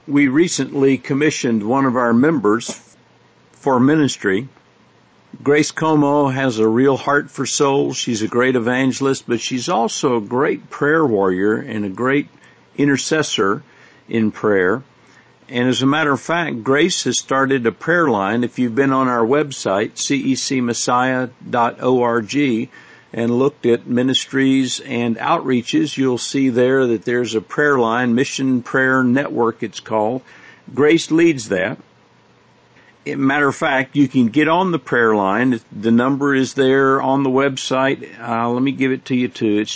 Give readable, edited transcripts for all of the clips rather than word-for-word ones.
We recently commissioned one of our members for ministry. Grace Como has a real heart for souls. She's a great evangelist, but she's also a great prayer warrior and a great intercessor in prayer. And as a matter of fact, Grace has started a prayer line. If you've been on our website, cecmessiah.org, and looked at ministries and outreaches, you'll see there that there's a prayer line, Mission Prayer Network it's called. Grace leads that. Matter of fact, you can get on the prayer line. The number is there on the website. Let me give it to you too. It's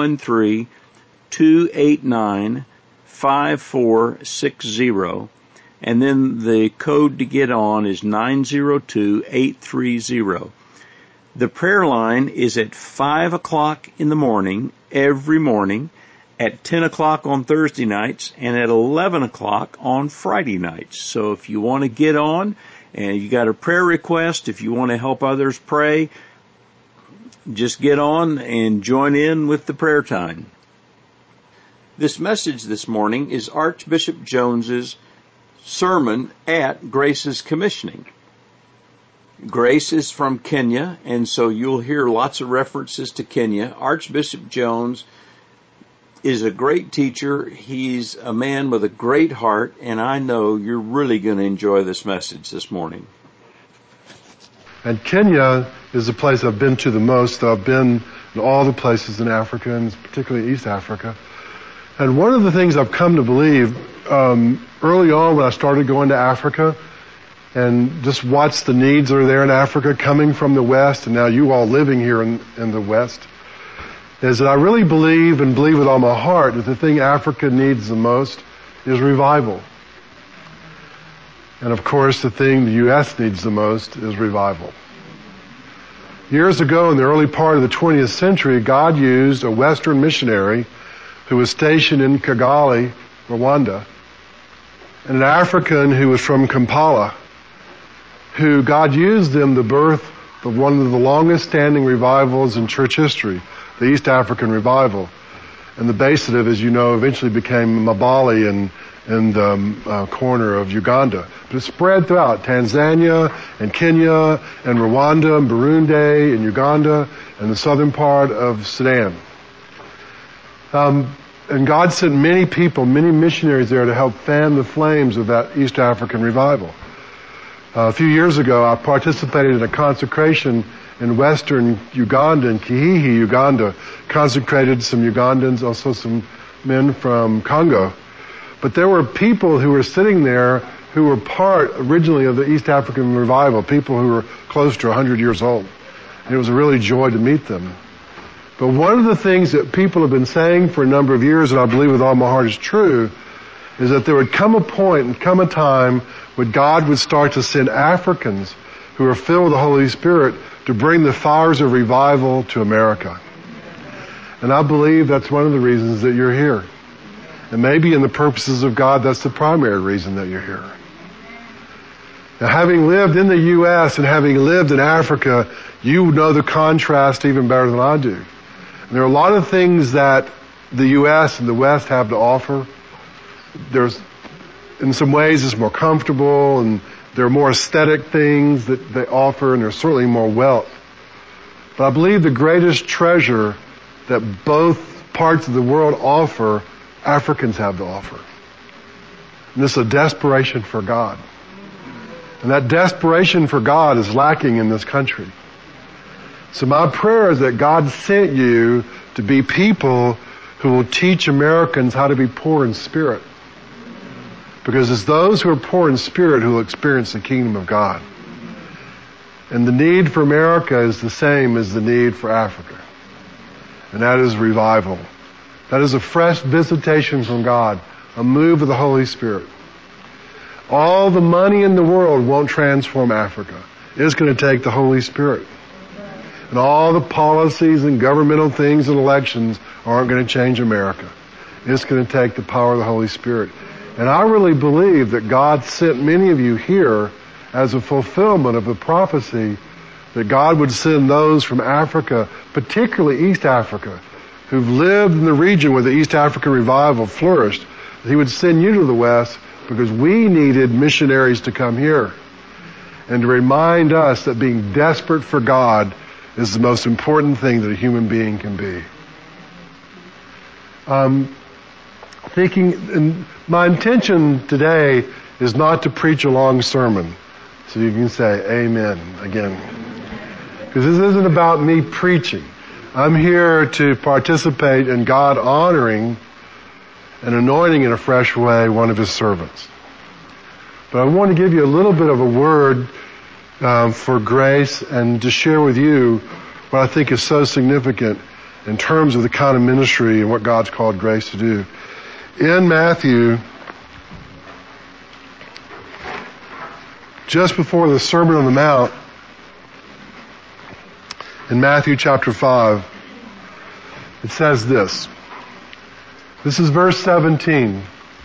213-289-5460. And then the code to get on is 902-830. The prayer line is at 5 o'clock in the morning, every morning, at 10 o'clock on Thursday nights, and at 11 o'clock on Friday nights. So if you want to get on, and you got a prayer request, if you want to help others pray, just get on and join in with the prayer time. This message this morning is Archbishop Jones's sermon at Grace's commissioning. Grace is from Kenya, and so you'll hear lots of references to Kenya. Archbishop Jones is a great teacher. He's a man with a great heart, and I know you're really going to enjoy this message this morning. And Kenya is the place I've been to the most. I've been in all the places in Africa, and particularly East Africa. And one of the things I've come to believe, early on when I started going to Africa, and just watch the needs that are there in Africa coming from the West, and now you all living here in the West, is that I really believe and believe with all my heart that the thing Africa needs the most is revival. And of course, the thing the U.S. needs the most is revival. Years ago, in the early part of the 20th century, God used a Western missionary who was stationed in Kigali, Rwanda, and an African who was from Kampala, who God used them to birth of one of the longest standing revivals in church history, the East African Revival. And the base of it, as you know, eventually became Mbali in the corner of Uganda. But it spread throughout Tanzania and Kenya and Rwanda and Burundi and Uganda and the southern part of Sudan. And God sent many people, many missionaries there to help fan the flames of that East African revival. A few years ago, I participated in a consecration in western Uganda, in Kihihi, Uganda, consecrated some Ugandans, also some men from Congo. But there were people who were sitting there who were part originally of the East African revival, people who were close to 100 years old. And it was a really joy to meet them. But one of the things that people have been saying for a number of years, and I believe with all my heart is true, is that there would come a point and come a time when God would start to send Africans who are filled with the Holy Spirit to bring the fires of revival to America. And I believe that's one of the reasons that you're here. And maybe in the purposes of God, that's the primary reason that you're here. Now, having lived in the U.S. and having lived in Africa, you know the contrast even better than I do. And there are a lot of things that the U.S. and the West have to offer. There's, in some ways, it's more comfortable, and there are more aesthetic things that they offer, and there's certainly more wealth. But I believe the greatest treasure that both parts of the world offer, Africans have to offer. And this is a desperation for God. And that desperation for God is lacking in this country. So my prayer is that God sent you to be people who will teach Americans how to be poor in spirit. Because it's those who are poor in spirit who will experience the kingdom of God. And the need for America is the same as the need for Africa. And that is revival. That is a fresh visitation from God, a move of the Holy Spirit. All the money in the world won't transform Africa. It's going to take the Holy Spirit. And all the policies and governmental things and elections aren't going to change America. It's going to take the power of the Holy Spirit. And I really believe that God sent many of you here as a fulfillment of the prophecy that God would send those from Africa, particularly East Africa, who've lived in the region where the East African revival flourished, that He would send you to the West because we needed missionaries to come here and to remind us that being desperate for God is the most important thing that a human being can be. My intention today is not to preach a long sermon, so you can say amen again. Because this isn't about me preaching. I'm here to participate in God honoring and anointing in a fresh way one of His servants. But I want to give you a little bit of a word for grace and to share with you what I think is so significant in terms of the kind of ministry and what God's called Grace to do. In Matthew, just before the Sermon on the Mount, in Matthew chapter 5, it says this. This is verse 17.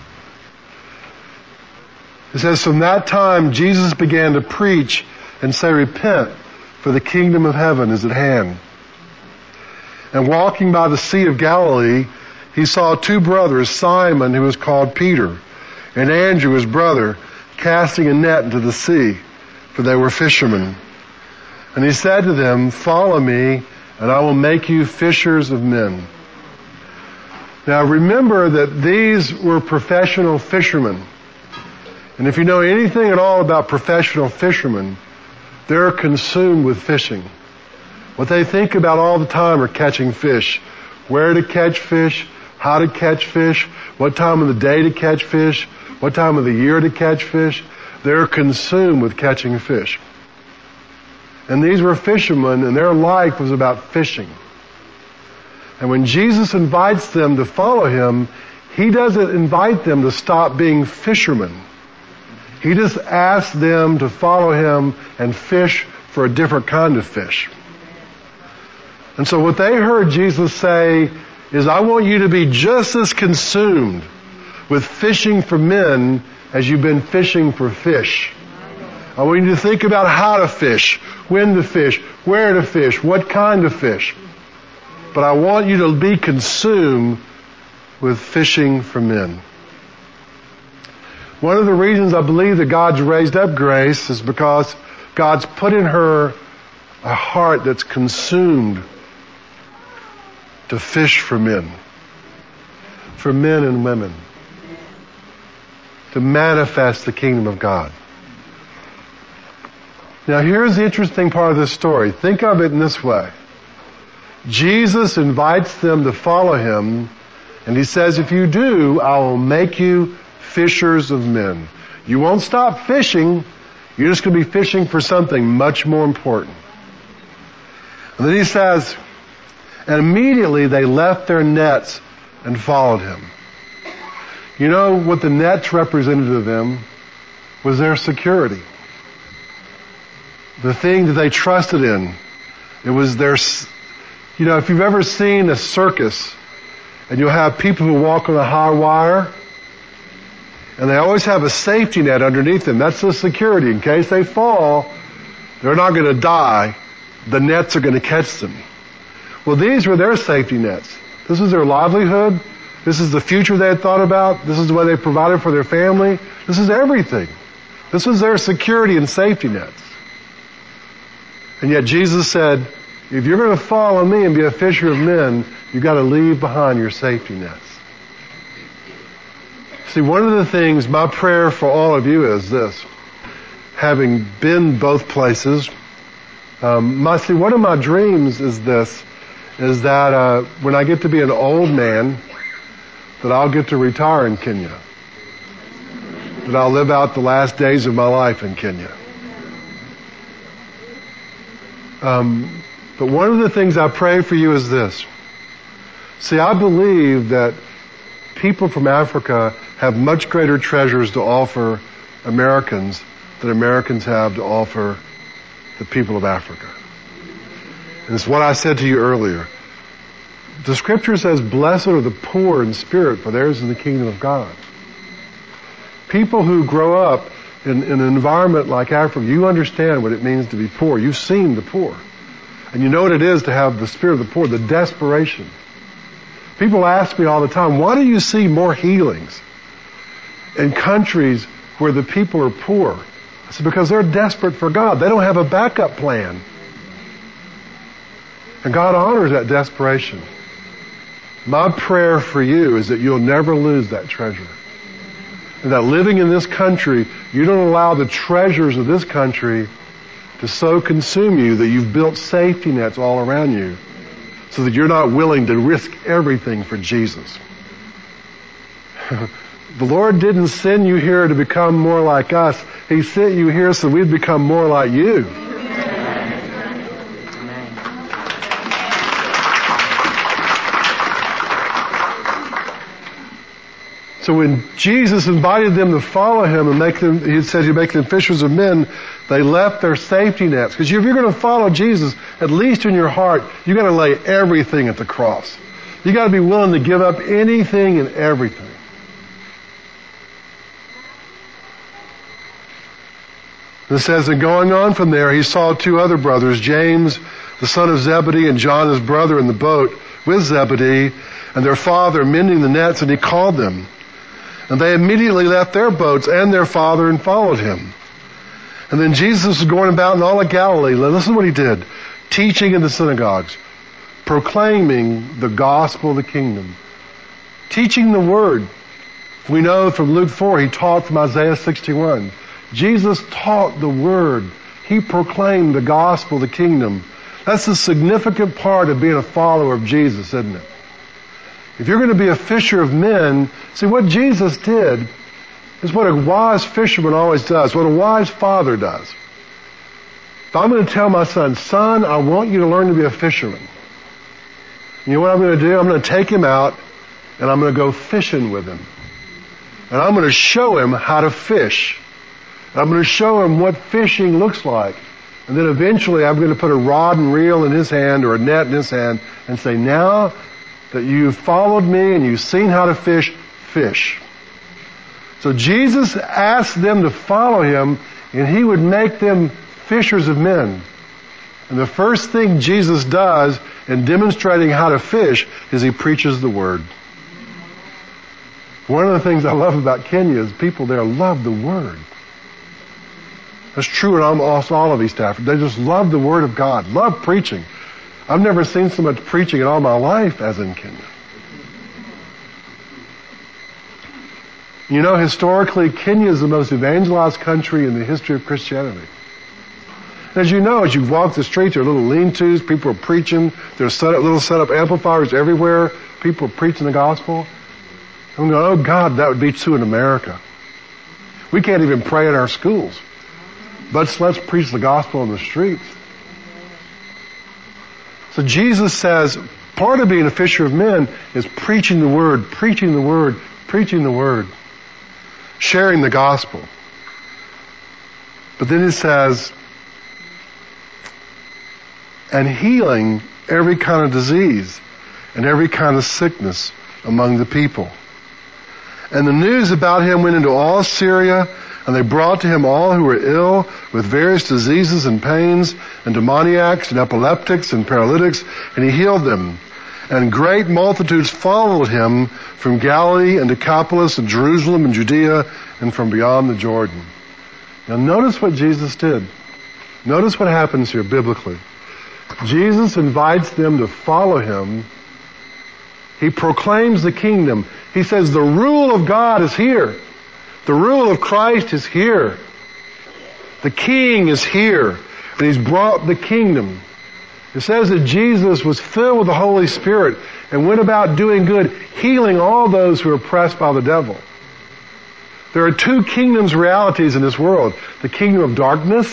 It says, "From that time Jesus began to preach and say, 'Repent, for the kingdom of heaven is at hand.' And walking by the Sea of Galilee, he saw two brothers, Simon, who was called Peter, and Andrew, his brother, casting a net into the sea, for they were fishermen. And he said to them, 'Follow me, and I will make you fishers of men.'" Now remember that these were professional fishermen. And if you know anything at all about professional fishermen, they're consumed with fishing. What they think about all the time are catching fish. Where to catch fish, how to catch fish, what time of the day to catch fish, what time of the year to catch fish. They're consumed with catching fish. And these were fishermen, and their life was about fishing. And when Jesus invites them to follow Him, He doesn't invite them to stop being fishermen. He just asks them to follow Him and fish for a different kind of fish. And so what they heard Jesus say is, "I want you to be just as consumed with fishing for men as you've been fishing for fish. I want you to think about how to fish, when to fish, where to fish, what kind of fish. But I want you to be consumed with fishing for men." One of the reasons I believe that God's raised up Grace is because God's put in her a heart that's consumed to fish for men and women, to manifest the kingdom of God. Now here's the interesting part of this story. Think of it in this way. Jesus invites them to follow Him, and He says, "If you do, I will make you fishers of men." You won't stop fishing. You're just going to be fishing for something much more important. And then He says, "And immediately they left their nets and followed Him." You know what the nets represented to them was their security. The thing that they trusted in. It was their, if you've ever seen a circus, and you'll have people who walk on a high wire, and they always have a safety net underneath them. That's the security. In case they fall, they're not going to die. The nets are going to catch them. Well, these were their safety nets. This is their livelihood. This is the future they had thought about. This is the way they provided for their family. This is everything. This was their security and safety nets. And yet Jesus said, if you're going to follow me and be a fisher of men, you've got to leave behind your safety nets. See, one of the things, my prayer for all of you is this. Having been both places, one of my dreams is this, is that when I get to be an old man, that I'll get to retire in Kenya. That I'll live out the last days of my life in Kenya. But one of the things I pray for you is this. See, I believe that people from Africa have much greater treasures to offer Americans than Americans have to offer the people of Africa. And it's what I said to you earlier. The scripture says, blessed are the poor in spirit, for theirs is the kingdom of God. People who grow up in an environment like Africa, you understand what it means to be poor. You've seen the poor. And you know what it is to have the spirit of the poor, the desperation. People ask me all the time, why do you see more healings in countries where the people are poor? I said, because they're desperate for God. They don't have a backup plan. And God honors that desperation. My prayer for you is that you'll never lose that treasure. And that living in this country, you don't allow the treasures of this country to so consume you that you've built safety nets all around you so that you're not willing to risk everything for Jesus. The Lord didn't send you here to become more like us. He sent you here so we'd become more like you. So when Jesus invited them to follow Him and He said He'd make them fishers of men, they left their safety nets. Because if you're going to follow Jesus, at least in your heart, you've got to lay everything at the cross. You've got to be willing to give up anything and everything. It says, and going on from there, he saw two other brothers, James, the son of Zebedee, and John, his brother, in the boat with Zebedee, and their father mending the nets, and he called them. And they immediately left their boats and their father and followed him. And then Jesus was going about in all of Galilee. Listen to what he did. Teaching in the synagogues. Proclaiming the gospel of the kingdom. Teaching the word. We know from Luke 4, he taught from Isaiah 61. Jesus taught the word. He proclaimed the gospel of the kingdom. That's a significant part of being a follower of Jesus, isn't it? If you're going to be a fisher of men, see what Jesus did is what a wise fisherman always does, what a wise father does. If I'm going to tell my son, I want you to learn to be a fisherman. You know what I'm going to do? I'm going to take him out and I'm going to go fishing with him. And I'm going to show him how to fish. And I'm going to show him what fishing looks like. And then eventually I'm going to put a rod and reel in his hand or a net in his hand and say, now that you've followed me and you've seen how to fish, fish. So Jesus asked them to follow him and he would make them fishers of men. And the first thing Jesus does in demonstrating how to fish is he preaches the word. One of the things I love about Kenya is people there love the word. That's true in almost all of East Africa. They just love the word of God, love preaching. I've never seen so much preaching in all my life as in Kenya. You know, historically, Kenya is the most evangelized country in the history of Christianity. As you know, as you walk the streets, there are little lean-tos, people are preaching, there's little set-up amplifiers everywhere, people are preaching the gospel. I'm going, oh God, that would be true in America. We can't even pray in our schools. But let's preach the gospel in the streets. So Jesus says, part of being a fisher of men is preaching the word, preaching the word, preaching the word, sharing the gospel. But then it says, and healing every kind of disease and every kind of sickness among the people. And the news about him went into all Syria, and they brought to him all who were ill with various diseases and pains, and demoniacs and epileptics and paralytics, and he healed them. And great multitudes followed him from Galilee and Decapolis and Jerusalem and Judea and from beyond the Jordan. Now notice what Jesus did. Notice what happens here biblically. Jesus invites them to follow him. He proclaims the kingdom. He says the rule of God is here. The rule of Christ is here. The King is here. And he's brought the kingdom. It says that Jesus was filled with the Holy Spirit and went about doing good, healing all those who are oppressed by the devil. There are two kingdoms realities in this world. The kingdom of darkness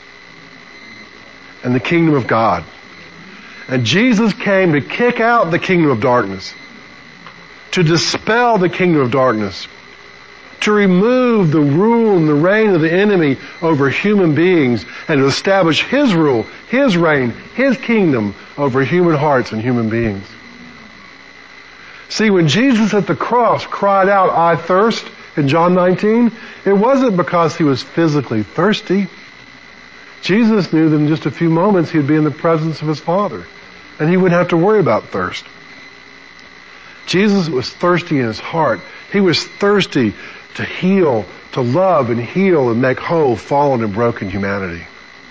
and the kingdom of God. And Jesus came to kick out the kingdom of darkness, to dispel the kingdom of darkness, to remove the rule and the reign of the enemy over human beings and to establish his rule, his reign, his kingdom over human hearts and human beings. See, when Jesus at the cross cried out, I thirst, in John 19, it wasn't because he was physically thirsty. Jesus knew that in just a few moments he'd be in the presence of his Father, and he wouldn't have to worry about thirst. Jesus was thirsty in his heart. He was thirsty to heal, to love and heal and make whole fallen and broken humanity.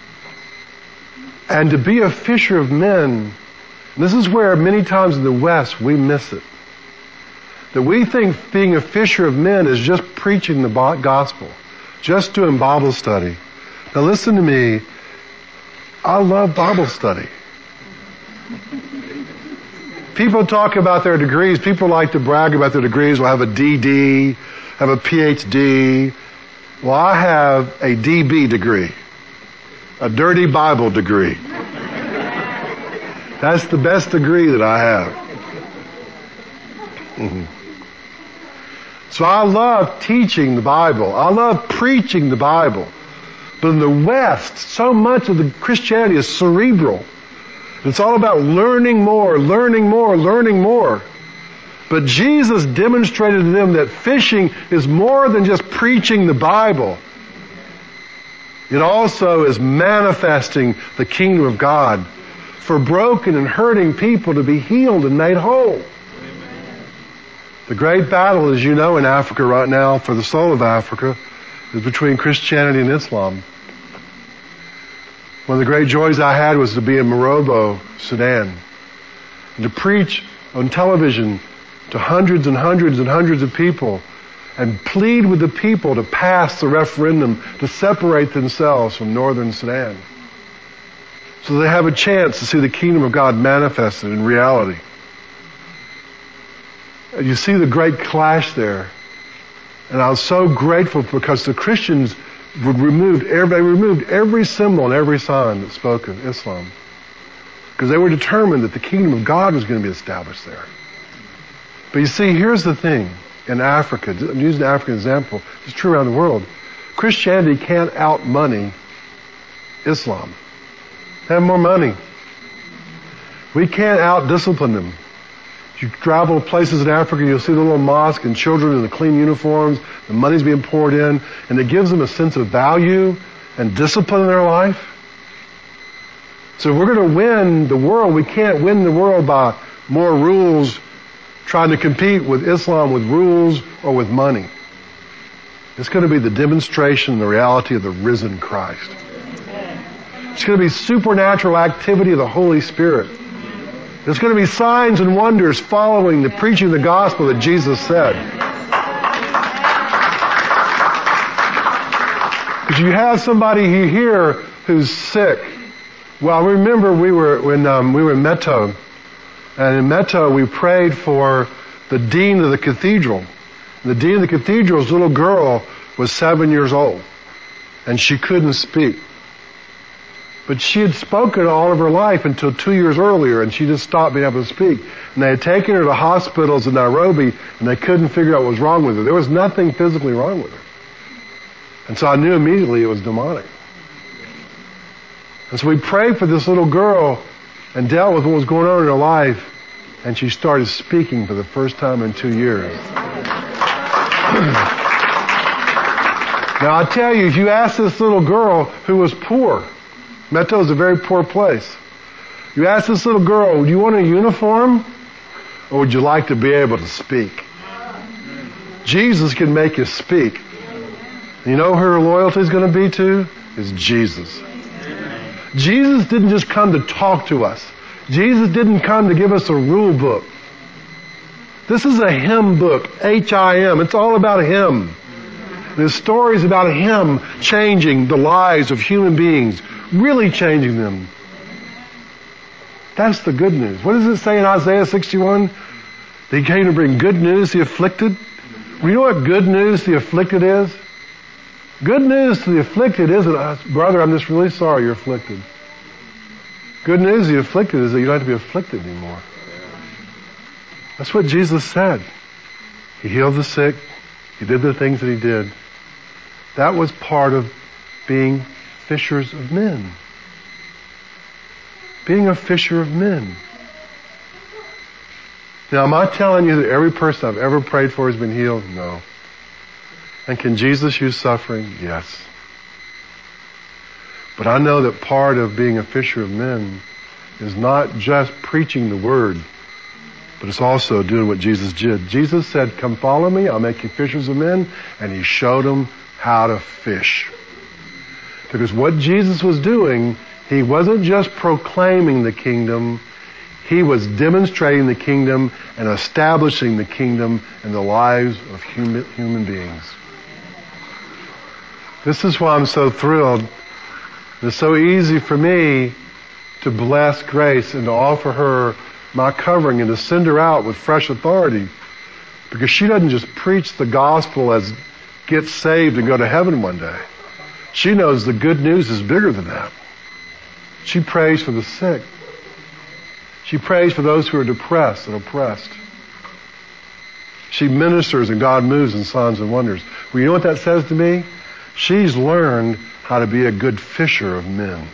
And to be a fisher of men, this is where many times in the West we miss it. That we think being a fisher of men is just preaching the gospel, just doing Bible study. Now listen to me. I love Bible study. People talk about their degrees. People like to brag about their degrees. Well, I have a DD, have a PhD. Well, I have a DB degree. A dirty Bible degree. That's the best degree that I have. Mm-hmm. So I love teaching the Bible. I love preaching the Bible. But in the West, so much of the Christianity is cerebral. It's all about learning more, learning more, learning more. But Jesus demonstrated to them that fishing is more than just preaching the Bible. It also is manifesting the kingdom of God for broken and hurting people to be healed and made whole. The great battle, as you know, in Africa right now, for the soul of Africa, is between Christianity and Islam. One of the great joys I had was to be in Morobo, Sudan, and to preach on television to hundreds and hundreds and hundreds of people and plead with the people to pass the referendum to separate themselves from northern Sudan so they have a chance to see the kingdom of God manifested in reality. And you see the great clash there. And I was so grateful because the Christians removed every symbol and every sign that spoke of Islam. Because they were determined that the kingdom of God was going to be established there. But you see, here's the thing. In Africa, I'm using the African example, it's true around the world. Christianity can't out-money Islam. They have more money. We can't out-discipline them. You travel places in Africa, you'll see the little mosque and children in the clean uniforms, the money's being poured in, and it gives them a sense of value and discipline in their life. So if we're going to win the world, we can't win the world by more rules, trying to compete with Islam with rules or with money. It's going to be the demonstration, the reality of the risen Christ. It's going to be supernatural activity of the Holy Spirit. There's going to be signs and wonders following the preaching of the gospel that Jesus said. Because you have somebody here who's sick. Well, I remember we were in Meto, and in Meto we prayed for the dean of the cathedral. And the dean of the cathedral's little girl was 7 years old, and she couldn't speak. But she had spoken all of her life until 2 years earlier, and she just stopped being able to speak. And they had taken her to hospitals in Nairobi, and they couldn't figure out what was wrong with her. There was nothing physically wrong with her. And so I knew immediately it was demonic. And so we prayed for this little girl and dealt with what was going on in her life, and she started speaking for the first time in 2 years. Now I tell you, if you ask this little girl who was poor, Meto is a very poor place. You ask this little girl, do you want a uniform? Or would you like to be able to speak? Jesus can make you speak. And you know who her loyalty is going to be to? Is Jesus. Jesus didn't just come to talk to us. Jesus didn't come to give us a rule book. This is a hymn book, H-I-M. It's all about Him. The stories about Him changing the lives of human beings, really changing them. That's the good news. What does it say in Isaiah 61? That He came to bring good news to the afflicted. Well, you know what good news to the afflicted is? Good news to the afflicted isn't, brother, I'm just really sorry you're afflicted. Good news to the afflicted is that you don't have to be afflicted anymore. That's what Jesus said. He healed the sick. He did the things that He did. That was part of being fishers of men. Being a fisher of men. Now, am I telling you that every person I've ever prayed for has been healed? No. And can Jesus use suffering? Yes. But I know that part of being a fisher of men is not just preaching the word, but it's also doing what Jesus did. Jesus said, come follow me, I'll make you fishers of men, and he showed them how to fish. Because what Jesus was doing, he wasn't just proclaiming the kingdom, he was demonstrating the kingdom and establishing the kingdom in the lives of human beings. This is why I'm so thrilled. It's so easy for me to bless Grace and to offer her my covering and to send her out with fresh authority, because she doesn't just preach the gospel as get saved and go to heaven one day. She knows the good news is bigger than that. She prays for the sick. She prays for those who are depressed and oppressed. She ministers and God moves in signs and wonders. Well, you know what that says to me? She's learned how to be a good fisher of men.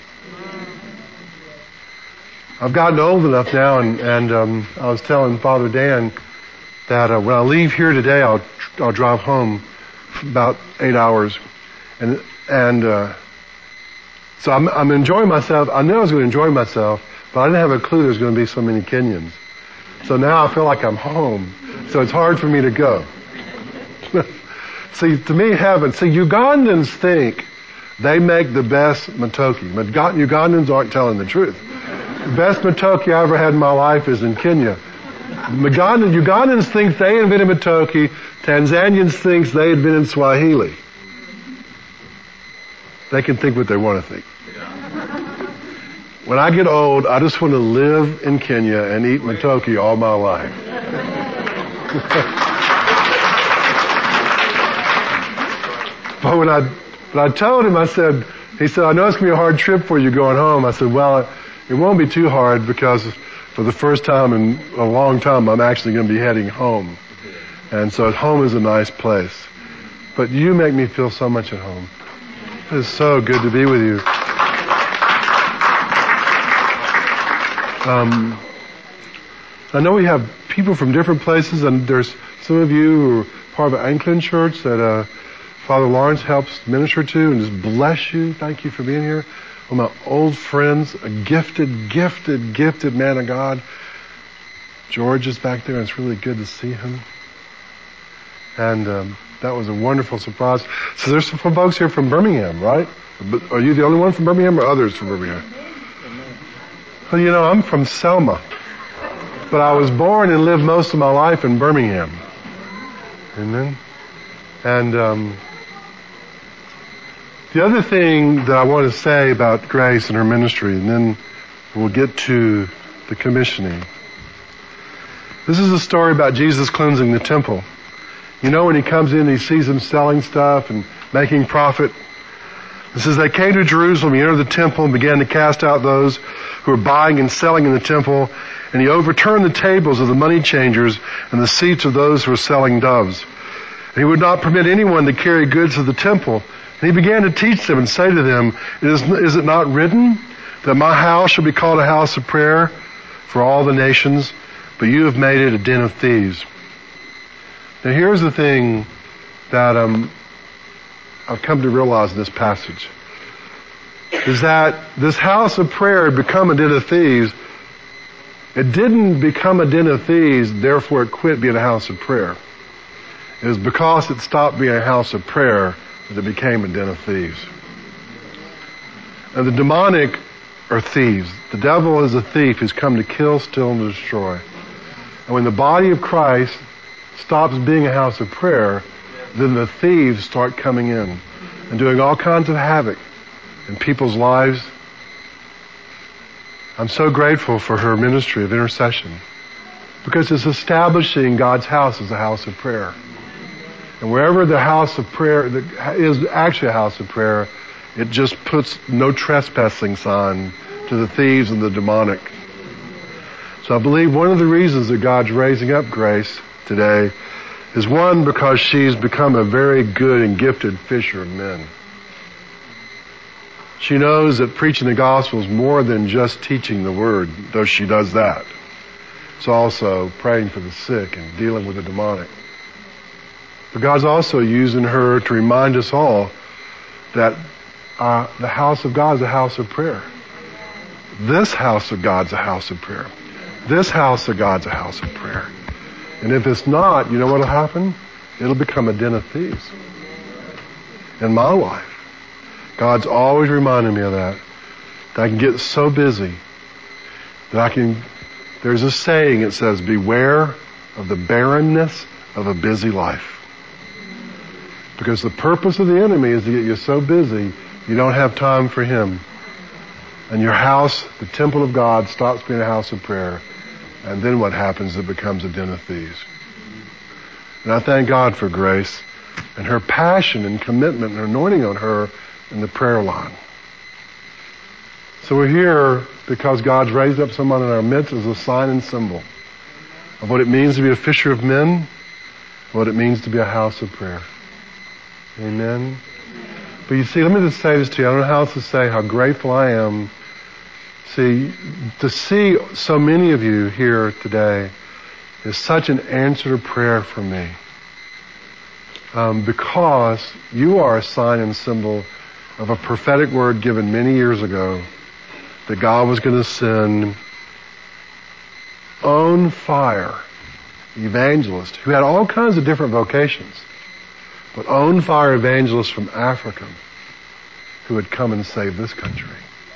I've gotten old enough now, and I was telling Father Dan that when I leave here today, I'll drive home for about 8 hours, and so I'm enjoying myself. I knew I was going to enjoy myself, but I didn't have a clue there's going to be so many Kenyans. So now I feel like I'm home. So it's hard for me to go. See, to me, heaven. See, Ugandans think they make the best matoke. Ugandans aren't telling the truth. The best matoke I ever had in my life is in Kenya. Ugandans think they invented matoke. Tanzanians think they invented Swahili. They can think what they want to think. When I get old, I just want to live in Kenya and eat matoke all my life. But when I told him, he said, I know it's going to be a hard trip for you going home. I said, well, it won't be too hard, because for the first time in a long time, I'm actually going to be heading home. And so home is a nice place. But you make me feel so much at home. It's so good to be with you. I know we have people from different places, and there's some of you who are part of an Anglican church that Father Lawrence helps minister to, and just bless you. Thank you for being here. One of my old friends, a gifted man of God. George is back there, and it's really good to see him. And that was a wonderful surprise. So there's some folks here from Birmingham, right? Are you the only one from Birmingham, or others from Birmingham? Well, you know, I'm from Selma, but I was born and lived most of my life in Birmingham. Amen. And the other thing that I want to say about Grace and her ministry, and then we'll get to the commissioning. This is a story about Jesus cleansing the temple. You know, when he comes in, he sees them selling stuff and making profit. It says, they came to Jerusalem, he entered the temple and began to cast out those who were buying and selling in the temple, and he overturned the tables of the money changers and the seats of those who were selling doves. And he would not permit anyone to carry goods to the temple. And he began to teach them and say to them, is it not written that my house shall be called a house of prayer for all the nations, but you have made it a den of thieves? Now here's the thing that I've come to realize in this passage, is that this house of prayer had become a den of thieves. It didn't become a den of thieves, therefore it quit being a house of prayer. It was because it stopped being a house of prayer that it became a den of thieves. And the demonic are thieves. The devil is a thief who's come to kill, steal, and destroy. And when the body of Christ stops being a house of prayer, then the thieves start coming in and doing all kinds of havoc in people's lives. I'm so grateful for her ministry of intercession, because it's establishing God's house as a house of prayer. And wherever the house of prayer is actually a house of prayer, it just puts no trespassing sign to the thieves and the demonic. So I believe one of the reasons that God's raising up Grace today is, one, because she's become a very good and gifted fisher of men. She knows that preaching the gospel is more than just teaching the word, though she does that. It's also praying for the sick and dealing with the demonic. But God's also using her to remind us all that the house of God is a house of prayer. This house of God is a house of prayer. This house of God's a house of prayer. And if it's not, you know what will happen? It'll become a den of thieves. In my life, God's always reminding me of that. That I can get so busy that there's a saying, it says, beware of the barrenness of a busy life. Because the purpose of the enemy is to get you so busy, you don't have time for him. And your house, the temple of God, stops being a house of prayer. And then what happens? It becomes a den of thieves. And I thank God for Grace and her passion and commitment and her anointing on her in the prayer line. So we're here because God's raised up someone in our midst as a sign and symbol of what it means to be a fisher of men, what it means to be a house of prayer. Amen. But you see, let me just say this to you. I don't know how else to say how grateful I am. See, to see so many of you here today is such an answer to prayer for me. Because you are a sign and symbol of a prophetic word given many years ago that God was going to send on fire evangelists who had all kinds of different vocations, but on fire evangelists from Africa who would come and save this country.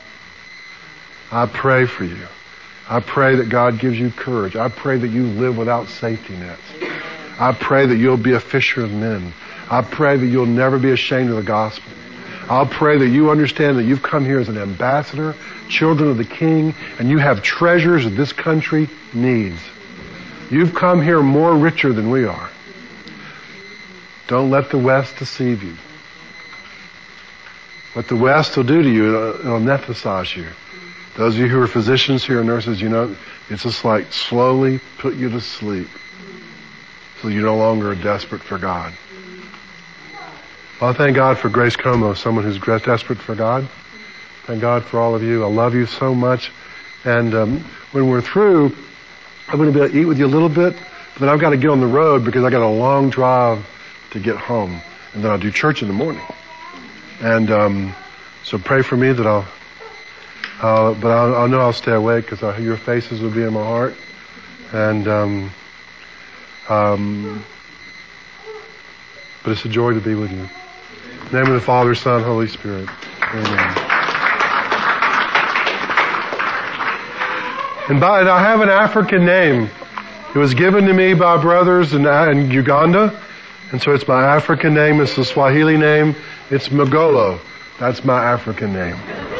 I pray for you. I pray that God gives you courage. I pray that you live without safety nets. I pray that you'll be a fisher of men. I pray that you'll never be ashamed of the gospel. I'll pray that you understand that you've come here as an ambassador, children of the King, and you have treasures that this country needs. You've come here more richer than we are. Don't let the West deceive you. What the West will do to you, it'll anesthetize you. Those of you who are physicians here, nurses, you know, it's just like slowly put you to sleep so you no longer are desperate for God. Well, I thank God for Grace Como, someone who's desperate for God. Thank God for all of you. I love you so much. And when we're through, I'm going to be able to eat with you a little bit, but then I've got to get on the road because I got a long drive to get home. And then I'll do church in the morning. And so pray for me that I'll know I'll stay awake because your faces will be in my heart. And but it's a joy to be with you. In the name of the Father, Son, Holy Spirit. Amen. And I have an African name. It was given to me by brothers in Uganda. And so it's my African name. It's the Swahili name. It's Magolo. That's my African name.